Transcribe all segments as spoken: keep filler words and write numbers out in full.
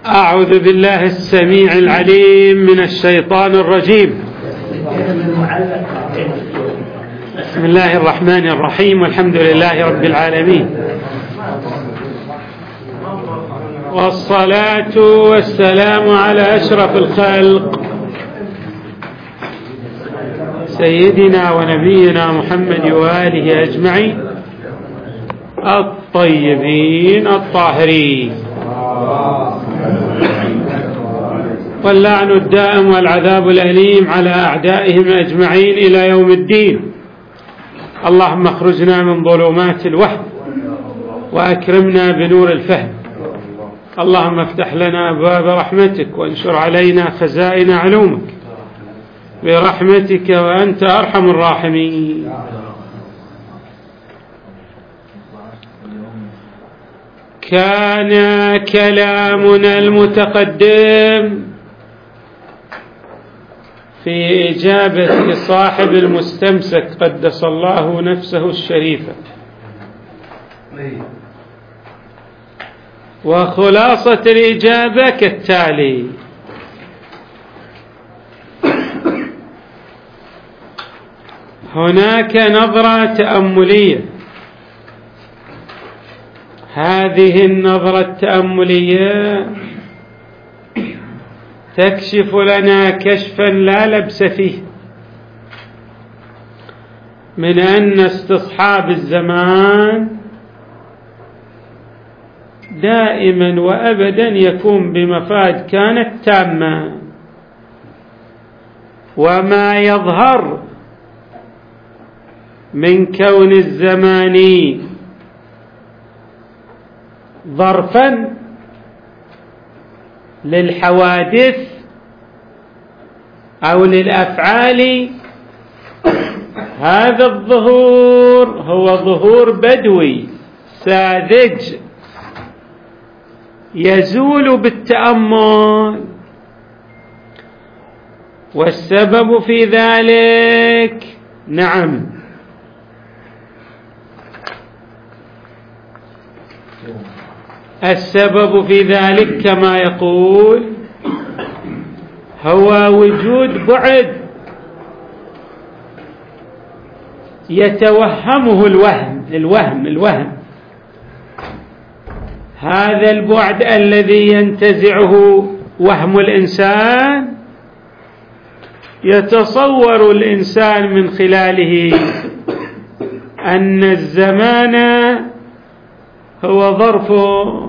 أعوذ بالله السميع العليم من الشيطان الرجيم. بسم الله الرحمن الرحيم، والحمد لله رب العالمين، والصلاة والسلام على أشرف الخلق سيدنا ونبينا محمد وآله أجمعين الطيبين الطاهرين، واللعن الدائم والعذاب الأليم على أعدائهم أجمعين إلى يوم الدين. اللهم اخرجنا من ظلمات الوهم وأكرمنا بنور الفهم. اللهم افتح لنا باب رحمتك وانشر علينا خزائن علومك برحمتك وأنت أرحم الراحمين. كان كلامنا المتقدم في إجابة صاحب المستمسك قدس الله نفسه الشريفة، وخلاصة الإجابة كالتالي: هناك نظرة تأملية، هذه النظرة التأملية تكشف لنا كشفا لا لبس فيه من أن استصحاب الزمان دائما وأبدا يكون بمفاد كانت تامة، وما يظهر من كون الزمان ظرفا للحوادث أو للأفعال، هذا الظهور هو ظهور بدوي ساذج يزول بالتأمل، والسبب في ذلك نعم السبب في ذلك كما يقول هو وجود بعد يتوهمه الوهم الوهم الوهم هذا البعد الذي ينتزعه وهم الإنسان، يتصور الإنسان من خلاله أن الزمان هو ظرفه.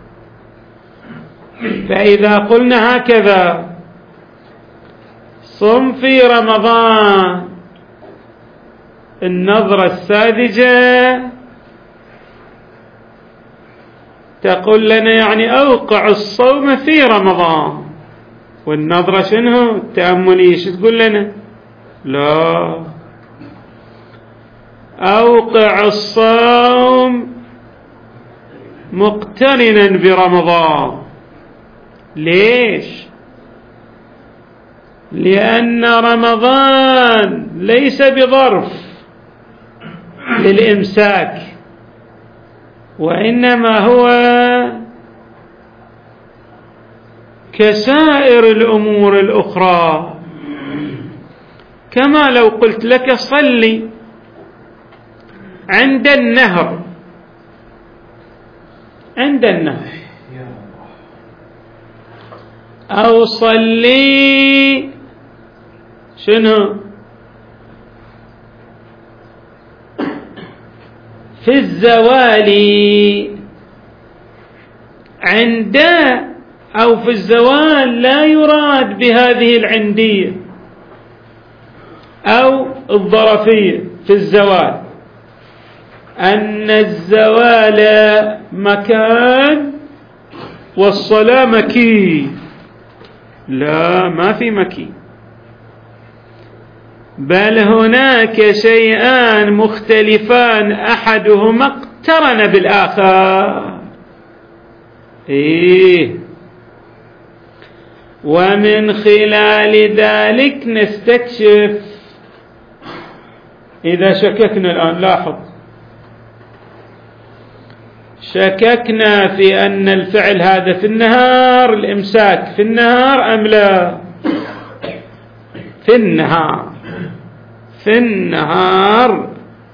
فإذا قلنا هكذا صم في رمضان، النظرة الساذجة تقول لنا يعني أوقع الصوم في رمضان، والنظرة شنو التأملية شو تقول لنا؟ لا، أوقع الصوم مقترنا برمضان. ليش؟ لأن رمضان ليس بظرف للإمساك، وإنما هو كسائر الأمور الأخرى. كما لو قلت لك صلي عند النهر، عند النهر، أو صلي شنو في الزوال، عند أو في الزوال لا يراد بهذه العندية أو الظرفية في الزوال أن الزوال مكان والصلاة مكين. لا، ما في مكين، بل هناك شيئان مختلفان أحدهما اقترن بالآخر. إيه، ومن خلال ذلك نستكشف. إذا شككنا الآن لاحظ شككنا في أن الفعل هذا في النهار، الإمساك في النهار أم لا؟ في النهار، في النهار.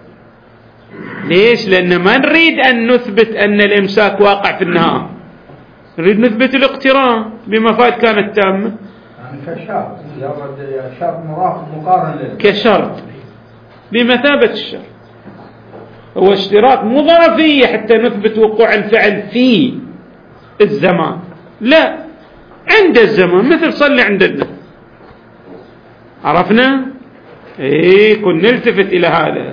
ليش؟ لأن ما نريد أن نثبت أن الإمساك واقع في النهار، نريد نثبت الاقتران بمفاد كانت تامة، يعني كشرط، مجرد شرط مقارن كشرط بمثابة الشرط. هو اشتراط مو ظرفية حتى نثبت وقوع الفعل في الزمان، لا، عند الزمان، مثل صلي عند النهر. عرفنا؟ ايه، كنا نلتفت إلى هذا.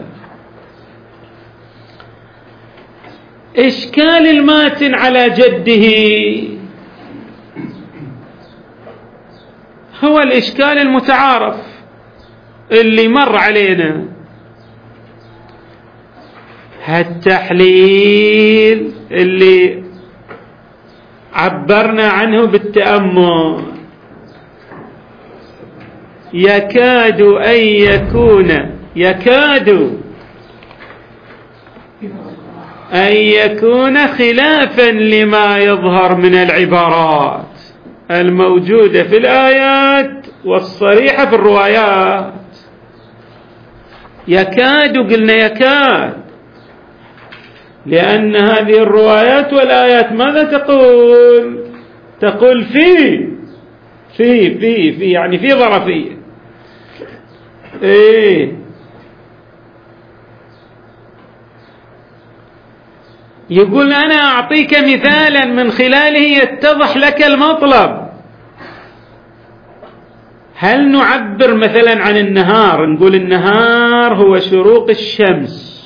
إشكال الماتن على جده هو الإشكال المتعارف اللي مر علينا. هالتحليل اللي عبرنا عنه بالتأمل يكاد أن يكون يكاد أن يكون خلافا لما يظهر من العبارات الموجودة في الآيات والصريحة في الروايات. يكاد، قلنا يكاد، لأن هذه الروايات والآيات ماذا تقول؟ تقول في في في في يعني في ظرفية. إيه، يقول أنا أعطيك مثالا من خلاله يتضح لك المطلب. هل نعبر مثلا عن النهار نقول النهار هو شروق الشمس؟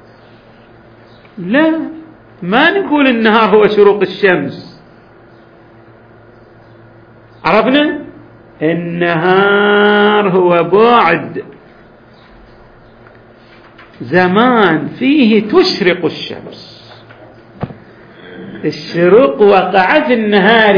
لا، ما نقول النهار هو شروق الشمس. عرفنا؟ النهار هو بعد زمان فيه تشرق الشمس. الشروق وقع في النهار.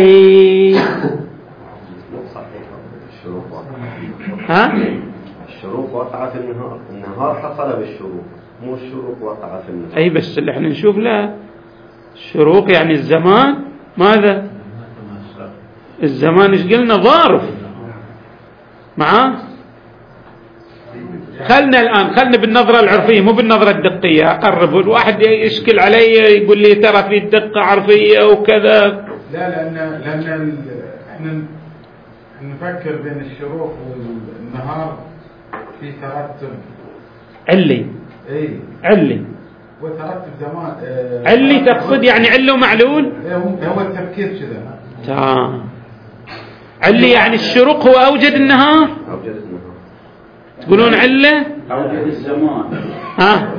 ها؟ الشروق وقع في النهار، النهار حصل بالشروق، مو الشروق وقع في النهار. أي بس اللي احنا نشوف لا، الشروق يعني الزمان. ماذا؟ الزمان ايش قلنا؟ ظارف معاه. خلنا الآن، خلنا بالنظرة العرفية مو بالنظرة الدقية. أقرب الواحد يشكل علي يقول لي ترى في دقة عرفية وكذا. لا، لأن لأن احنا نفكر بين الشروق والنهار في ترتب علي. اي علي وترتب زمان. اه علي تقصد يعني علة ومعلول؟ هو التفكير كذا. تمام. علي يعني الشروق هو أوجد النهار. أوجد النهار. تقولون علة؟ أوجد الزمان. ها؟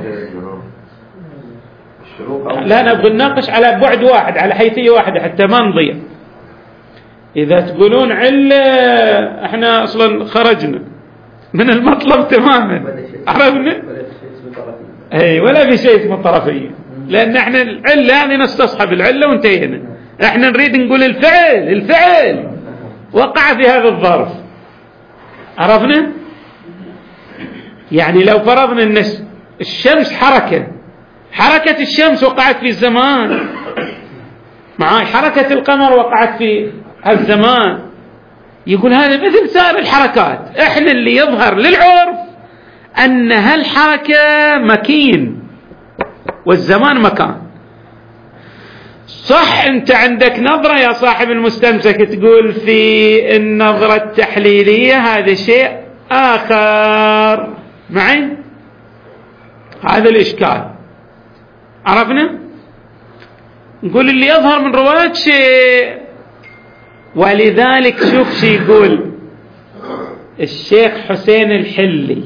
الشروق. لا، نبغى نناقش على بعد واحد، على حيثية واحدة حتى ما نضيع. إذا تقولون علة احنا أصلا خرجنا من المطلب تماما. عرفنا؟ اي، ولا في شيء اسمه طرفية، لأن احنا العلة يعني نستصحب العلة وانتهينا. احنا نريد نقول الفعل الفعل وقع في هذا الظرف. عرفنا؟ يعني لو فرضنا ان الشمس حركة، حركة الشمس وقعت في الزمان، مع حركة القمر وقعت في الزمان، يقول هذا مثل سائر الحركات. احنا اللي يظهر للعرف ان هالحركة مكين والزمان مكان. صح، انت عندك نظرة يا صاحب المستمسك تقول في النظرة التحليلية هذا شيء آخر. معي؟ هذا الإشكال. عرفنا؟ نقول اللي يظهر من رواية شيء. ولذلك شوف شي يقول الشيخ حسين الحلي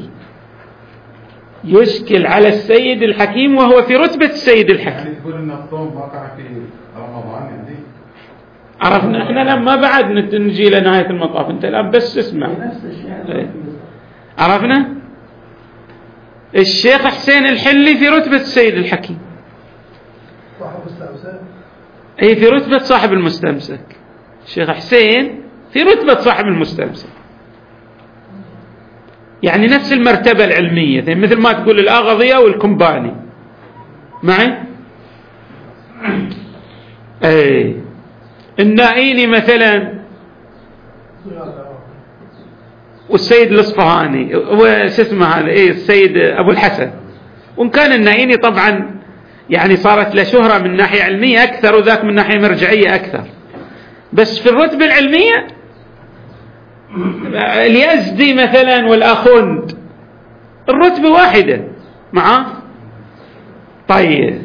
يشكل على السيد الحكيم وهو في رتبة السيد الحكيم. يعني تقول ان الصوم وقع في رمضان يعني. عرفنا؟ احنا لما بعد نجي لنهاية المطاف، انت الآن بس اسمع. عرفنا؟ الشيخ حسين الحلي في رتبة السيد الحكيم. صاحب المستمسك. اي، في رتبة صاحب المستمسك. الشيخ حسين في رتبة صاحب المستمسك، يعني نفس المرتبة العلمية، مثل ما تقول الأغضية والكمباني. معي؟ اي النائيني مثلا والسيد الإصفهاني وش اسمه هذا ايه السيد ابو الحسن، وان كان النائيني طبعا يعني صارت له شهرة من ناحية علمية اكثر وذاك من ناحية مرجعية اكثر، بس في الرتبة العلمية اليزدي مثلا والأخوند الرتبة واحدة معاه. طيب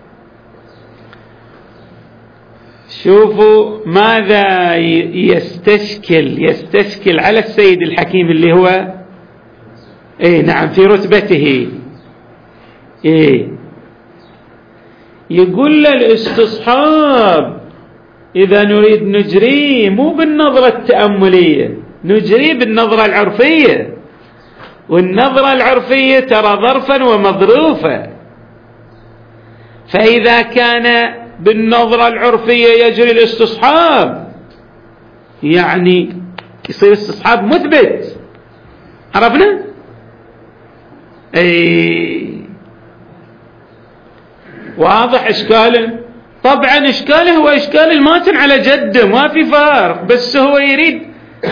شوفوا ماذا يستشكل يستشكل على السيد الحكيم اللي هو ايه نعم في رتبته. ايه يقول له الاستصحاب إذا نريد نجريه مو بالنظرة التأملية، نجريه بالنظرة العرفية، والنظرة العرفية ترى ظرفا ومظروفا، فإذا كان بالنظرة العرفية يجري الاستصحاب يعني يصير استصحاب مثبت. عرفنا؟ أي واضح إشكاله؟ طبعا إشكاله هو إشكال الماتن على جده، ما في فارق، بس هو يريد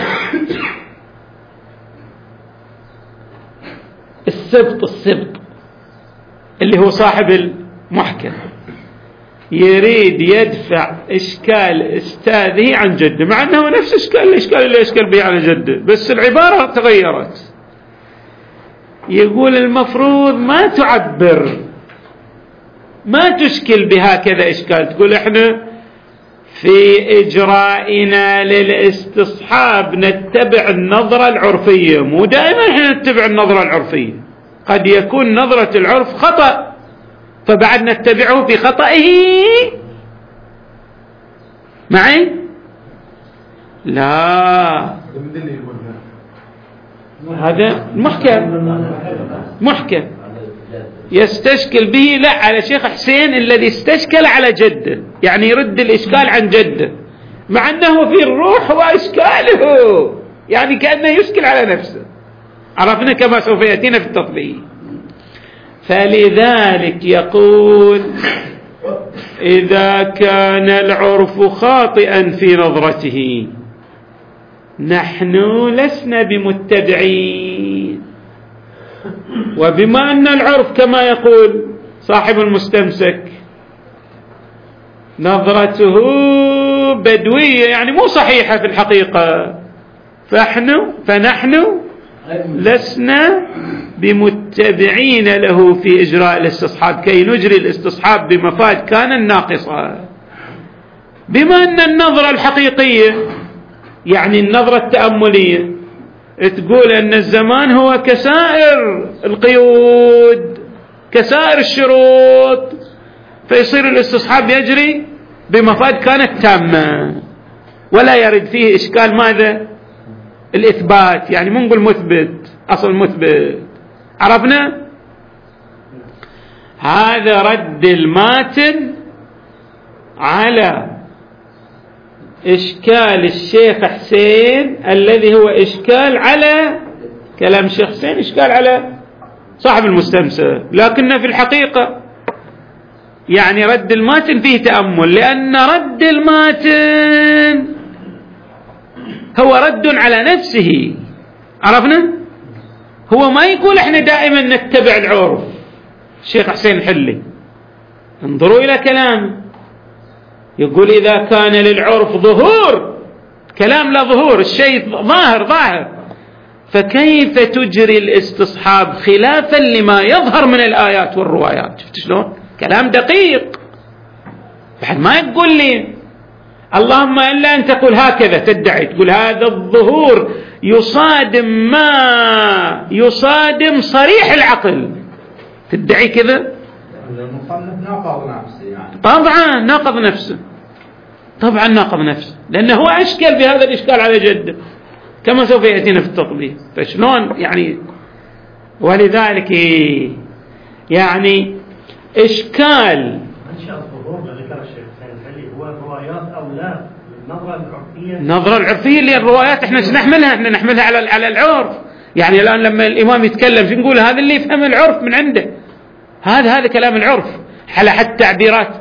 السبط السبط اللي هو صاحب المحكم يريد يدفع إشكال أستاذه عن جده، مع أنه نفس إشكال الإشكال اللي يشكل به على جده، بس العبارة تغيرت. يقول المفروض ما تعبر، ما تشكل بهكذا إشكال، تقول إحنا في إجرائنا للاستصحاب نتبع النظرة العرفية، مو دائما إحنا نتبع النظرة العرفية، قد يكون نظرة العرف خطأ فبعد نتبعه في خطئه. معي؟ لا هذا محكم محكم يستشكل به لا على شيخ حسين الذي استشكل على جده، يعني يرد الإشكال عن جده، مع أنه في الروح وإشكاله يعني كأنه يشكل على نفسه. عرفنا كما سوف يأتينا في التطبيق. فلذلك يقول إذا كان العرف خاطئا في نظرته نحن لسنا بمتبعين، وبما أن العرف كما يقول صاحب المستمسك نظرته بدوية يعني مو صحيحة في الحقيقة، فنحن فنحن لسنا بمتبعين له في إجراء الاستصحاب كي نجري الاستصحاب بمفاد كان الناقصة. بما أن النظرة الحقيقية يعني النظرة التأملية تقول أن الزمان هو كسائر القيود كسائر الشروط، فيصير الاستصحاب يجري بمفاد كانت تامة ولا يرد فيه إشكال ماذا؟ الإثبات، يعني مو نقول مثبت أصل مثبت. عرفنا؟ هذا رد الماتن على إشكال الشيخ حسين الذي هو إشكال على كلام الشيخ حسين، إشكال على صاحب المستمسك، لكنه في الحقيقة يعني رد الماتن فيه تأمل، لأن رد الماتن هو رد على نفسه. عرفنا؟ هو ما يقول احنا دائما نتبع العرف. الشيخ حسين الحلي انظروا إلى كلامه، يقول إذا كان للعرف ظهور، كلام لا ظهور، الشيء ظاهر ظاهر، فكيف تجري الاستصحاب خلافا لما يظهر من الآيات والروايات؟ شفت شلون؟ كلام دقيق. بعد ما يقول لي اللهم إلا أن تقول هكذا، تدعي تقول هذا الظهور يصادم ما يصادم صريح العقل، تدعي كذا؟ المصنف ناقض نفسه يعني. طبعا ناقض نفسه، طبعا ناقض نفسه، لأنه هو أشكل بهذا الإشكال على جده كما سوف يأتينا في التطبيق. فشلون يعني؟ ولذلك يعني إشكال منشأ الظهور اللي ذكر الشيخ حسين الحلي هو الروايات أو لا النظرة العرفية؟ النظرة العرفية اللي الروايات احنا نحملها احنا نحملها على على العرف. يعني الآن لما الإمام يتكلم شو نقول؟ هذا اللي يفهم العرف من عنده، هذا هذا كلام العرف على حد تعبيرات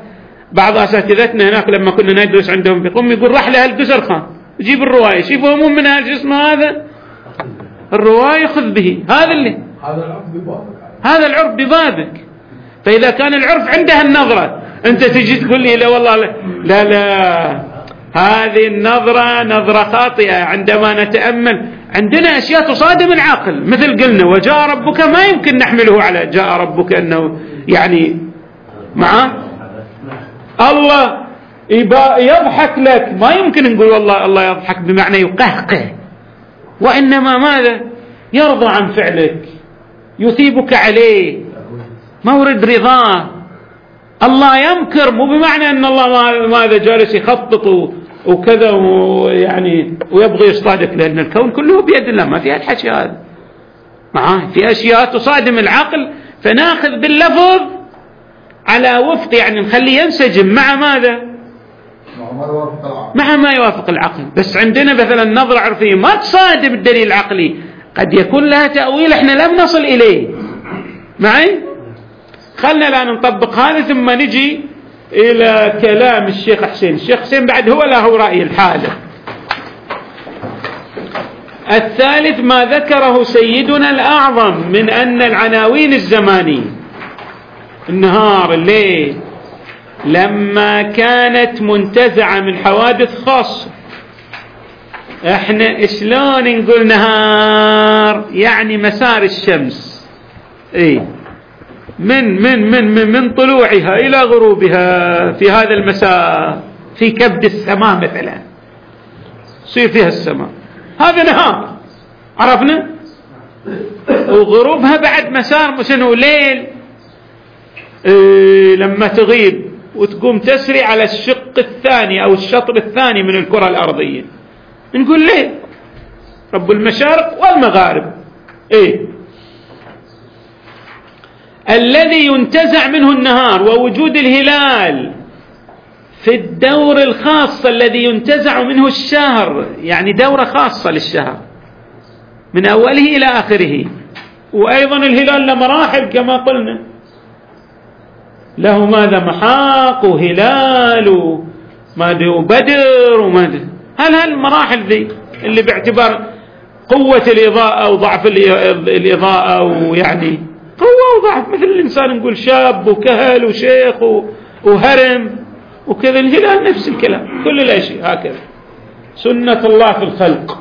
بعض أساتذتنا هناك لما كنا ندرس عندهم في قم يقول راح لأهل قسر خان يجيب الرواية شي يفهمون من هذا اسمه هذا الرواية خذ به. هذا اللي هذا العرف ببابك هذا العرف ببابك. فإذا كان العرف عنده النظرة أنت تجي تقول لي لا والله لا لا, لا. هذه النظرة نظرة خاطئة. عندما نتأمل عندنا أشياء تصادم العقل مثل قلنا وجاء ربك ما يمكن نحمله على جاء ربك أنه يعني معه الله يضحك لك ما يمكن نقول والله الله يضحك بمعنى يقهقه وإنما ماذا يرضى عن فعلك يثيبك عليه مورد رضاه. الله يمكر مو بمعنى أن الله ماذا جالس يخطط وكذا ويعني ويبغي يصطادك لأن الكون كله بيد الله ما فيها الحكي هذا معاه. في أشياء تصادم العقل فناخذ باللفظ على وفق يعني نخليه ينسجم مع ماذا مع ما يوافق العقل. بس عندنا مثلا نظرة عرفية ما تصادم الدليل العقلي قد يكون لها تأويل احنا لم نصل إليه معي. خلنا الآن نطبق هذا ثم نجي إلى كلام الشيخ حسين. الشيخ حسين بعد هو له رأي الحالة. الثالث ما ذكره سيدنا الأعظم من أن العناوين الزمانية النهار الليل لما كانت منتزعة من حوادث خاصة احنا شلون نقول نهار يعني مسار الشمس ايه من من من من, من طلوعها إلى غروبها في هذا المسار في كبد السماء مثلا يصير فيها السماء هذا نهار عرفنا. وغروبها بعد مسار شنو ليل إيه لما تغيب وتقوم تسري على الشق الثاني أو الشطر الثاني من الكرة الأرضية نقول ليه رب المشارق والمغارب إيه الذي ينتزع منه النهار ووجود الهلال في الدور الخاص الذي ينتزع منه الشهر يعني دورة خاصة للشهر من أوله إلى آخره. وأيضا الهلال له مراحل كما قلنا له ماذا محاق وهلال وماذا وبدر وماذا هل هالمراحل ذي اللي باعتبار قوة الإضاءة وضعف الإضاءة ويعني قوة وضعف مثل الإنسان نقول شاب وكهل وشيخ وهرم وكذا الهلال نفس الكلام كل الأشياء هكذا سنة الله في الخلق.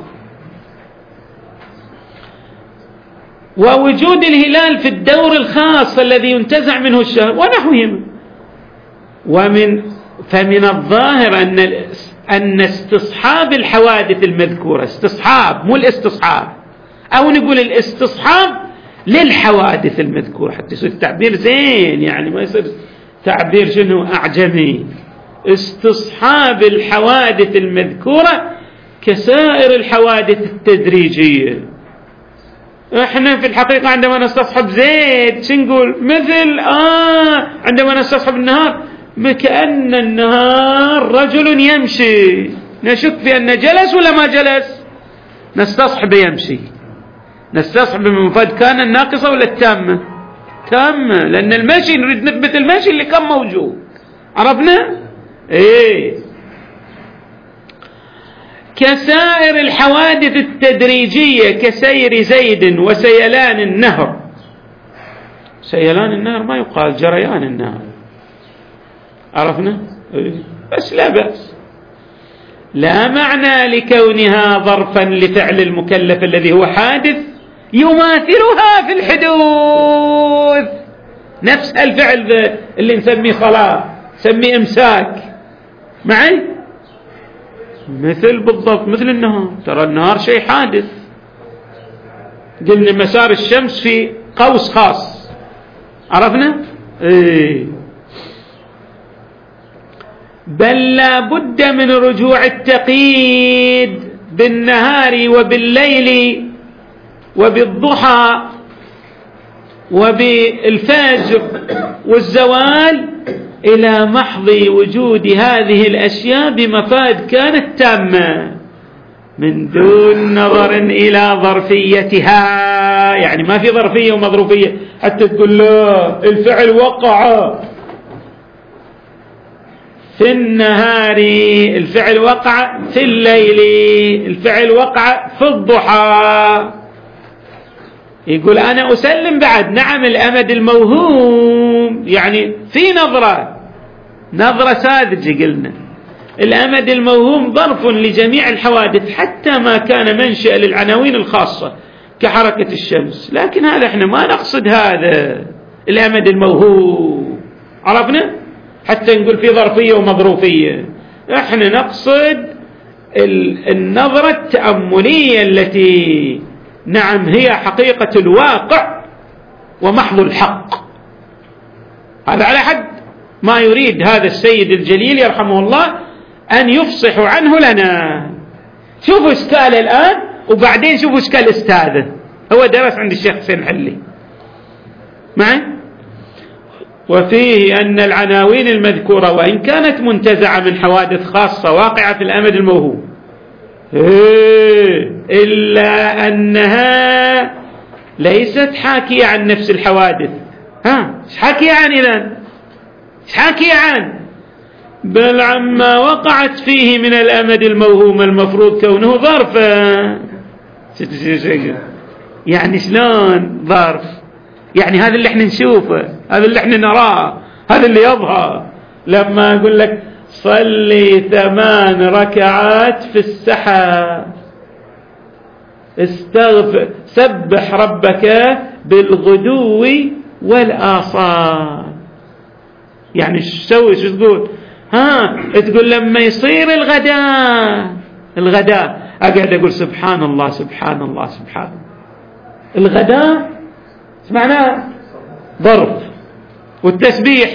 ووجود الهلال في الدور الخاص الذي ينتزع منه الشهر ونحوهما. ومن فمن الظاهر أن أن استصحاب الحوادث المذكورة استصحاب مو الاستصحاب أو نقول الاستصحاب للحوادث المذكورة حتى يصير التعبير زين يعني ما يصير تعبير شنو أعجمي. استصحاب الحوادث المذكورة كسائر الحوادث التدريجية. احنا في الحقيقة عندما نستصحب زيد شنقول مثل آه عندما نستصحب النهار كأن النهار رجل يمشي نشك في أنه جلس ولا ما جلس نستصحب يمشي. نستصحب المفاد كان الناقصة ولا التامة تامة لأن المشي نريد نثبت المشي اللي كان موجود عرفنا ايه. كسائر الحوادث التدريجية كسير زيد وسيلان النهر. سيلان النهر ما يقال جريان النهر عرفنا إيه؟ بس لا بأس لا معنى لكونها ظرفا لفعل المكلف الذي هو حادث يماثلها في الحدوث نفس الفعل اللي نسميه صلاة نسميه امساك معي مثل بالضبط مثل النهار. ترى النهار شيء حادث قلنا مسار الشمس في قوس خاص عرفنا ايه. بل لا بد من رجوع التقييد بالنهار وبالليل وبالضحى وبالفجر والزوال إلى محض وجود هذه الأشياء بمفاد كانت تامة من دون نظر إلى ظرفيتها. يعني ما في ظرفية ومظروفية حتى تقول لا الفعل وقع في النهار، الفعل وقع في الليل، الفعل وقع في الضحى. يقول أنا أسلم بعد نعم الأمد الموهوم، يعني في نظرة نظرة ساذجة، قلنا الأمد الموهوم ظرف لجميع الحوادث حتى ما كان منشأ للعناوين الخاصة كحركة الشمس، لكن هذا احنا ما نقصد هذا الأمد الموهوم، عرفنا؟ حتى نقول في ظرفية ومظروفية، احنا نقصد النظرة التأملية التي نعم هي حقيقة الواقع ومحض الحق. هذا على حد ما يريد هذا السيد الجليل يرحمه الله أن يفصح عنه لنا. شوفوا إشكال الآن، وبعدين شوفوا إشكال أستاذه، هو درس عند الشيخ حسين حلي معي. وفيه أن العناوين المذكورة وإن كانت منتزعة من حوادث خاصة واقعة في الأمد الموهوم إلا أنها ليست حاكية عن نفس الحوادث. ها إيش حاكية عن إذن؟ إيش حاكية عن؟ بل عما وقعت فيه من الأمد الموهوم المفروض كونه ظرفا. يعني شلون ظرف؟ يعني هذا اللي احنا نشوفه، هذا اللي احنا نراه، هذا اللي يظهر. لما أقول لك صلي ثمان ركعات في السحر، استغفر سبح ربك بالغدو والآصال، يعني شو تسوي؟ شو تقول؟ ها تقول لما يصير الغداء الغداء أقعد أقول سبحان الله سبحان الله سبحان الله. الغداء ايش معناه؟ ظرف، والتسبيح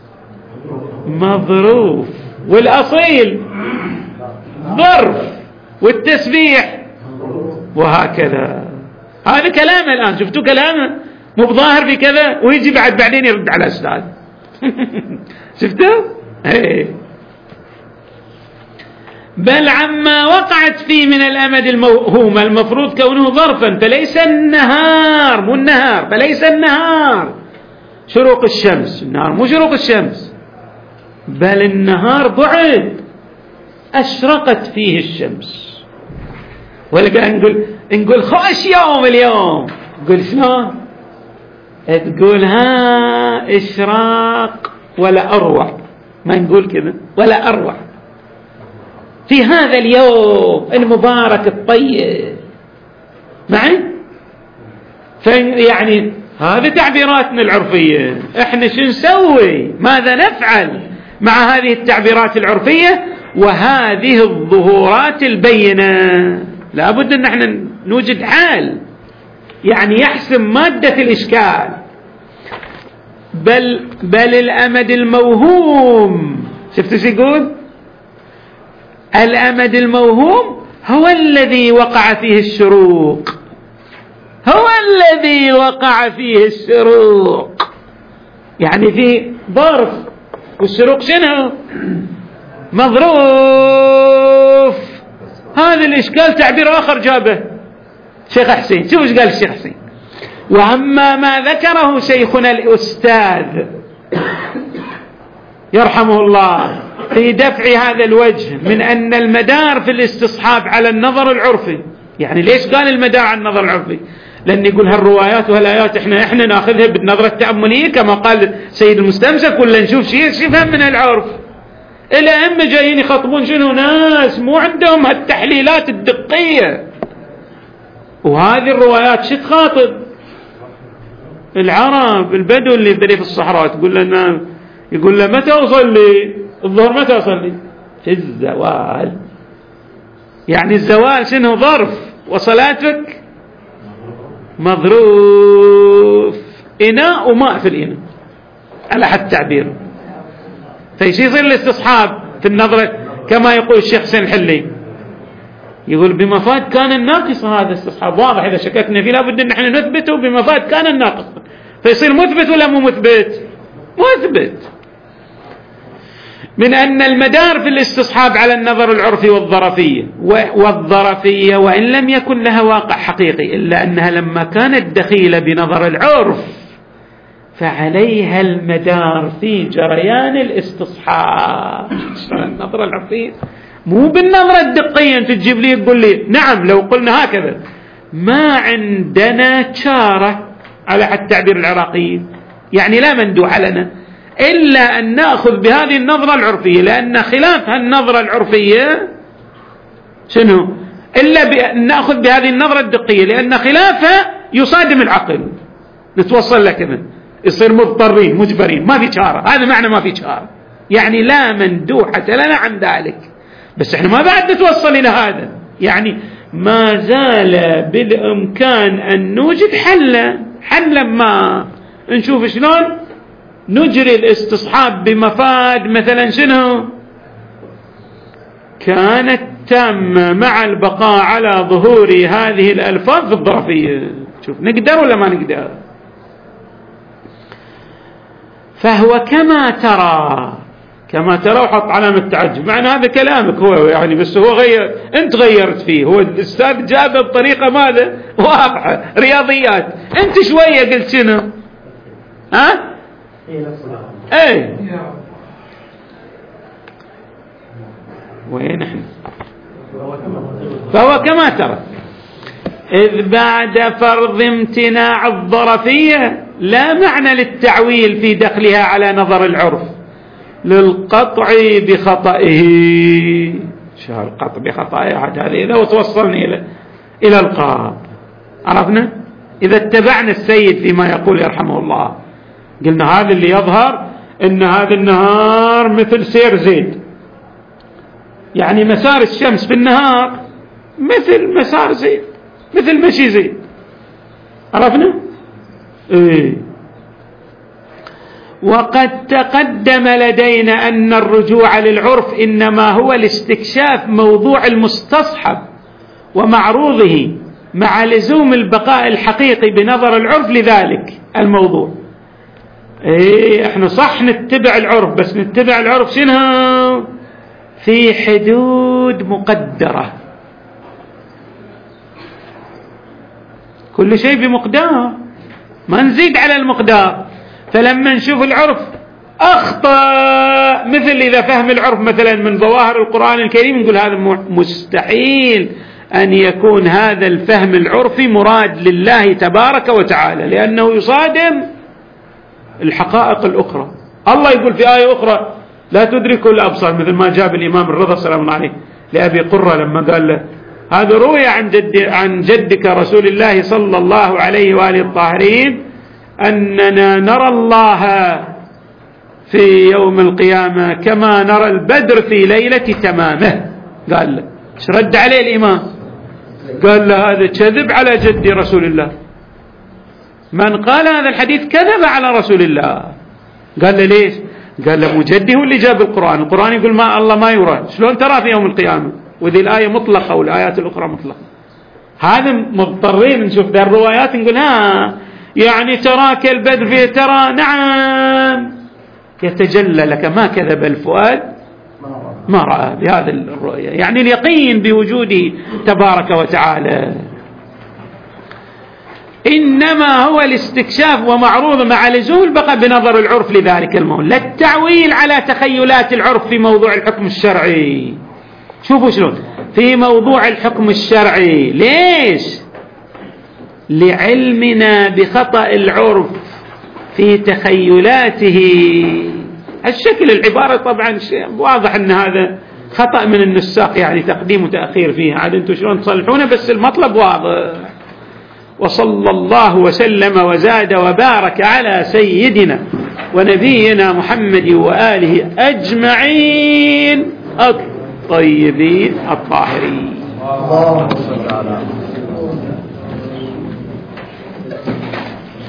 مظروف، والأصيل ظرف، والتسبيح، وهكذا. هذا كلامه الآن، شفتوا كلامه مو بظاهر في كذا، ويجي بعد بعدين يرد على أستاذ. شفتوا؟ ايه. بل عما وقعت فيه من الأمد الموهوم المفروض كونه ظرفا، فليس النهار، مو النهار، فليس النهار شروق الشمس، النهار مو شروق الشمس، بل النهار بعد أشرقت فيه الشمس. ولقى نقول نقول خوش يوم اليوم، نقول شنو؟ تقول ها إشراق ولا أروع، ما نقول كذا ولا أروع في هذا اليوم المبارك الطيب معي. يعني هذه تعبيراتنا العرفية، احنا شو نسوي؟ ماذا نفعل مع هذه التعبيرات العرفية وهذه الظهورات البينة؟ لابد ان احنا نوجد حال يعني يحسم مادة الإشكال. بل بل الأمد الموهوم، شفتوا شو يقول؟ الأمد الموهوم هو الذي وقع فيه الشروق، هو الذي وقع فيه الشروق، يعني في ظرف، والشروق شنو؟ مظروف. هذا الإشكال تعبير آخر جابه شيخ حسين. شوف ايش قال الشيخ حسين: وأما ما ذكره شيخنا الأستاذ يرحمه الله في دفع هذا الوجه من أن المدار في الاستصحاب على النظر العرفي. يعني ليش قال المدار على النظر العرفي؟ لأن يقول هالروايات وهالآيات احنا احنا ناخذها بالنظرة التأملية كما قال سيد المستمسك، ولا نشوف شيء يفهم من العرف. الأئمة جايين يخاطبون شنو؟ ناس مو عندهم هالتحليلات الدقية. وهذه الروايات شو تخاطب؟ العرب البدو اللي في الصحراء. تقول لنا يقول له متى أصلي الظهر؟ متى أصلي؟ في الزوال. يعني الزوال شنو؟ ظرف، وصلاتك مظروف، إناء وماء في الإناء على حد تعبيره. فيش يصير الاستصحاب في النظرة كما يقول الشيخ حسين الحلي، يقول بمفاد كان الناقص. هذا استصحاب واضح، إذا شككنا فيه لابد أن احنا نثبته بمفاد كان الناقص، فيصير مثبت ولا مو مثبت؟ مثبت. من أن المدار في الاستصحاب على النظر العرفي والظرفية، والظرفية وإن لم يكن لها واقع حقيقي إلا أنها لما كانت دخيلة بنظر العرف فعليها المدار في جريان الاستصحاب. النظرة العرفية مو بالنظرة الدقية أنت تجيب لي تقول لي نعم لو قلنا هكذا. ما عندنا شارة على حد تعبير العراقيين، يعني لا مندوح لنا إلا أن نأخذ بهذه النظرة العرفية، لأن خلاف هالنظرة العرفية شنو؟ إلا بأن نأخذ بهذه النظرة الدقية، لأن خلافها يصادم العقل. نتوصل لك من يصير مضطرين مجبرين، ما في شارة. هذا معنى ما في شارة، يعني لا مندوحة لنا عن ذلك. بس احنا ما بعد نتوصل إلى هذا، يعني ما زال بالإمكان أن نوجد حلا حلا ما نشوف شلون نجري الاستصحاب بمفاد مثلا شنو كانت تامة مع البقاء على ظهور هذه الألفاظ في الظرفية. شوف نقدر ولا ما نقدر؟ فهو كما ترى كما ترى وحط علامة تعجب، معنى هذا كلامك هو يعني، بس هو غير، انت غيرت فيه. هو الاستاذ جابه بطريقة ماذا واضحة رياضيات، انت شوية قلت شنو؟ ها؟ ايه وين احنا؟ فهو كما ترى إذ بعد فرض امتناع الظرفية لا معنى للتعويل في دخلها على نظر العرف للقطع بخطئه. شو القطع بخطئه؟ هذا إذا وتوصلنا إلى إلى القاب عرفنا. إذا اتبعنا السيد فيما يقول يرحمه الله، قلنا هذا اللي يظهر إن هذا النهار مثل سير زيد، يعني مسار الشمس في النهار مثل مسار زيد، مثل مشي زيد. عرفنا؟ إيه. وقد تقدم لدينا أن الرجوع للعرف إنما هو لاستكشاف موضوع المستصحب ومعروضه مع لزوم البقاء الحقيقي بنظر العرف لذلك الموضوع. إيه احنا صح نتبع العرف، بس نتبع العرف شنو؟ في حدود مقدرة، كل شيء بمقدار، ما نزيد على المقدار. فلما نشوف العرف أخطأ، مثل إذا فهم العرف مثلا من ظواهر القرآن الكريم، نقول هذا مستحيل أن يكون هذا الفهم العرفي مراد لله تبارك وتعالى، لأنه يصادم الحقائق الأخرى. الله يقول في آية أخرى لا تدركوا الأبصار، مثل ما جاب الإمام الرضا سلام الله عليه لأبي قرة لما قال له هذا روي عن جد عن جدك رسول الله صلى الله عليه وآله الطاهرين أننا نرى الله في يوم القيامة كما نرى البدر في ليلة تمامه. قال له ايش رد عليه الإمام؟ قال له هذا كذب على جد رسول الله، من قال هذا الحديث كذب على رسول الله. قال له ليش؟ قال له مجدي هو اللي جاب القرآن، القرآن يقول ما الله ما يرى، شلون ترى في يوم القيامة؟ وذي الآية مطلقة والآيات الأخرى مطلقة. هذا مضطرين نشوف ذا الروايات نقول ها يعني تراك البدر فيه، ترى نعم يتجلى لك ما كذب الفؤاد ما رأى بهذا الرؤية، يعني اليقين بوجوده تبارك وتعالى. إنما هو الاستكشاف ومعروض مع لزوم البقاء بنظر العرف لذلك الموضوع، لا التعويل على تخيلات العرف في موضوع الحكم الشرعي. شوفوا شلون في موضوع الحكم الشرعي، ليش؟ لعلمنا بخطأ العرف في تخيلاته. الشكل العبارة طبعا واضح أن هذا خطأ من النساق، يعني تقديم وتأخير فيها، عاد انتم شلون تصلحونه، بس المطلب واضح. وصلى الله وسلم وزاد وبارك على سيدنا ونبينا محمد وآله أجمعين الطيبين الطاهرين. اللهم صل على